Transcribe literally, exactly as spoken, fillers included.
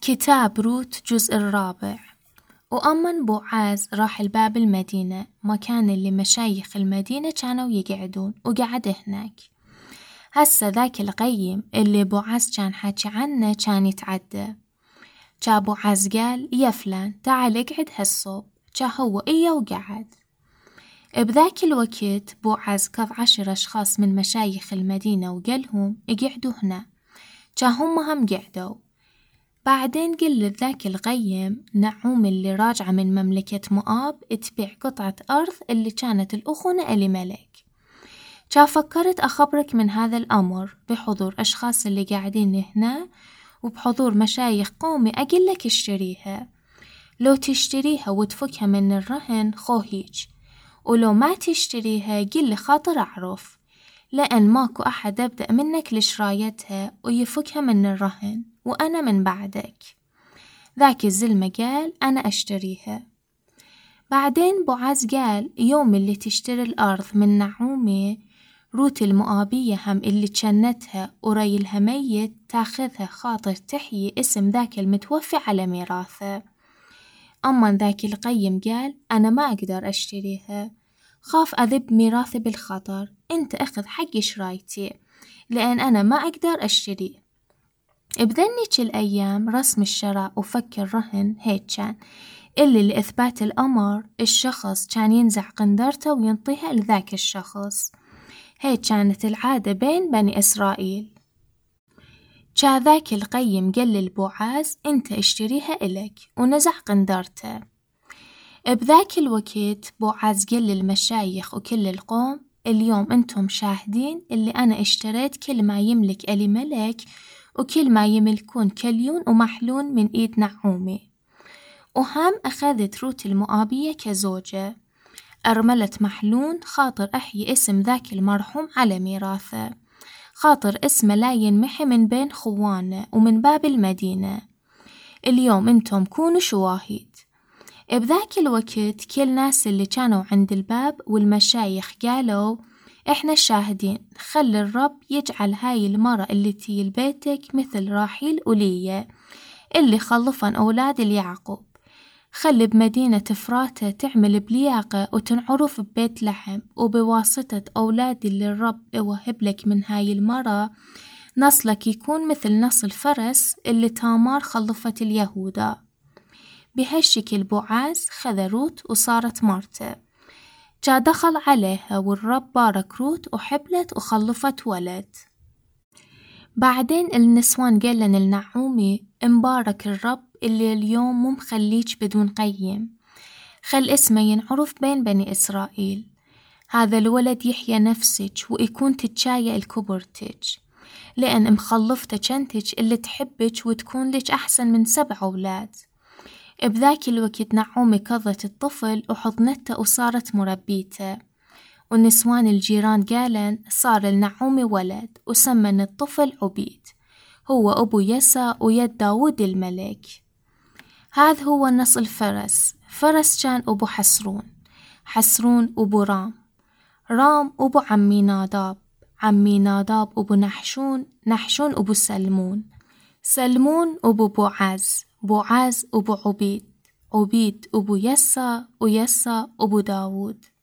كتاب روت جزء الرابع. وأمن بوعاز راح الباب المدينة، مكان اللي مشايخ المدينة كانوا يقعدون، وقعد هناك. هسا ذاك القيم اللي بوعاز كان حكي عنه كان يتعدى. جا بوعاز قال: يا فلان تعال اقعد هالصوب. جا هو إيا وقعد. بذاك الوقت بوعاز قض عشر أشخاص من مشايخ المدينة وقالهم اقعدوا هنا. جا هم هم قعدوا. بعدين قل لذاك الغيم نعوم اللي راجعة من مملكة مؤاب تبيع قطعة أرض اللي كانت الأخونة إلي ملك. جا فكرت أخبرك من هذا الأمر بحضور أشخاص اللي قاعدين هنا وبحضور مشايخ قومي، أقول لك اشتريها. لو تشتريها وتفكها من الرهن خو هيج، ولو ما تشتريها قل لي خاطر أعرف، لأن ماكو أحد أبدأ منك لشرايتها ويفكها من الرهن، وأنا من بعدك. ذاك الزلمة قال: أنا أشتريها. بعدين بوعاز قال: يوم اللي تشتري الأرض من نعومي، روت المؤابية هم اللي تشنتها وريلها ميت تاخذها خاطر تحيي اسم ذاك المتوفي على ميراثه. أما ذاك القيم قال: أنا ما أقدر أشتريها، خاف أذب ميراثي بالخطر، أنت أخذ حق شرايتي لأن أنا ما أقدر أشتري. بذنك الأيام رسم الشراء وفك الرهن هيك كان، اللي لإثبات الأمر الشخص كان ينزع قندرته وينطيها لذاك الشخص. هيك كانت العادة بين بني إسرائيل. جا ذاك القيم قال للبوعاز: أنت اشتريها إلك، ونزع قندرته. بذاك الوقت بوعاز قال للمشايخ وكل القوم: اليوم أنتم شاهدين اللي أنا اشتريت كل ما يملك إلي ملك وكل ما يملكون كليون ومحلون من إيد نعومي. وهم أخذت روت المؤابية كزوجة، أرملت محلون خاطر أحيي اسم ذاك المرحوم على ميراثه، خاطر اسمه لا ينمحي من بين خوانه ومن باب المدينة. اليوم أنتم كونوا شواهد. بذاك الوقت كل ناس اللي كانوا عند الباب والمشايخ قالوا: إحنا الشاهدين، خلي الرب يجعل هاي المرة اللي تي لبيتك مثل راحيل ولية اللي خلفن أولاد اليعقوب. خلي بمدينة فراتة تعمل بلياقة وتنعرف ببيت لحم، وبواسطة أولاد اللي الرب يوهب لك من هاي المرة نصلك يكون مثل نصل فرس اللي تامار خلفت اليهودا. بهالشكل بوعاز خذ روت وصارت مرته. جا دخل عليها والرب بارك روت وحبلت وخلفت ولد. بعدين النسوان قالن النعومي: مبارك الرب اللي اليوم مو مخليج بدون قيم، خل اسمه ينعرف بين بني إسرائيل. هذا الولد يحيى نفسك ويكون تتشايا الكبرتك، لأن مخلفتك انتك اللي تحبك وتكون لك أحسن من سبع أولاد. بذاك الوقت نعومي كظت الطفل وحضنته وصارت مربيته. والنسوان الجيران قالن: صار لنعومي ولد وسمن الطفل عبيد، هو أبو يسى ويد داود الملك. هذا هو نصل فرس. فرس كان أبو حسرون، حسرون أبو رام، رام أبو عمي ناداب، عمي ناداب أبو نحشون، نحشون أبو سلمون، سلمون أبو بوعاز، بوعاز أبو عبيد، عبيد أبو يسى، ويسى أبو داود.